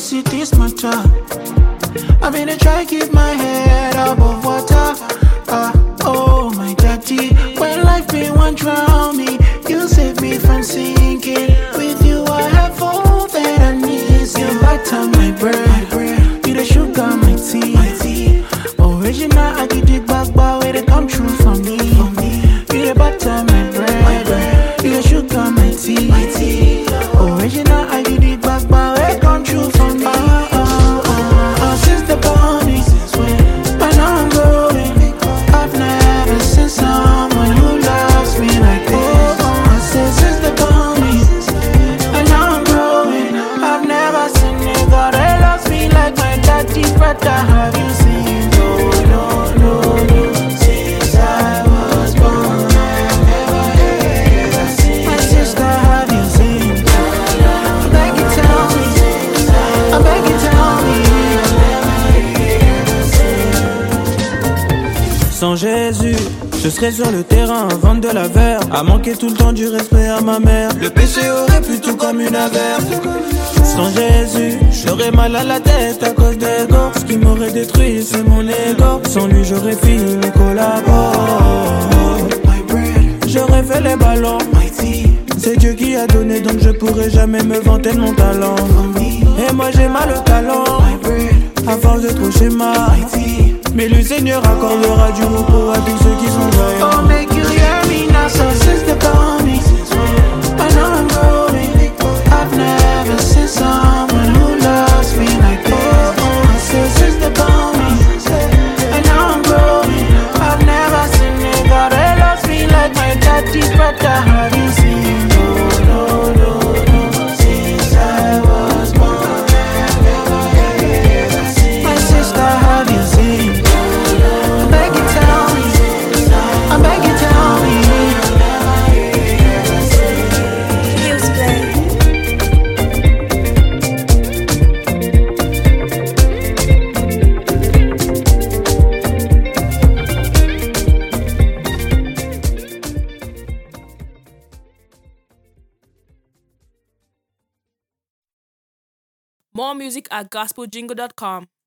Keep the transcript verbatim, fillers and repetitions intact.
see this matter. I've been to try keep my head above water. Uh, oh my daddy, when life been one drown me, you save me from sinking. With you I have all that I need. You butter my bread, you the sugar my tea. Original I get dig back, but where they come true for me. You the butter my bread, you the sugar my tea. Original I get dig back, but where they come true for me. Uh, uh, uh, uh, since the morning, I know I'm growing. I've never seen someone who loves me like this. I said since the morning, I know I'm growing. I've never seen a nigga that loves me like my daddy brother. Have you seen? No, no, no, no. Since I was born, I've never ever seen. My sister, have you seen? I beg you tell me. I beg you tell me. Sans Jésus, je serais sur le terrain à vendre de la verre, à manquer tout le temps du respect à ma mère. Le péché aurait pu tout comme une averse. Sans Jésus, j'aurais mal à la tête à cause d'ego. Ce qui m'aurait détruit, c'est mon ego. Sans lui, j'aurais fini mes collabos. J'aurais fait les ballons. C'est Dieu qui a donné, donc je pourrais jamais me vanter de mon talent. Et moi j'ai mal au talent, à force de trop schéma. Mais le Seigneur accordera du repos à tous ceux qui sont vaillants. Oh, make you hear me now, so since the morning, I know I'm growing. I've never seen someone who loves me like this. I said since the morning, I know I'm growing. I've never seen a nigga that loves me like my daddy's brother. Have you seen? No, no, no, no. Since I was born, I've never ever seen. My sister, have you seen? I beg you tell me. I beg you tell me. More music at gospel jingle dot com.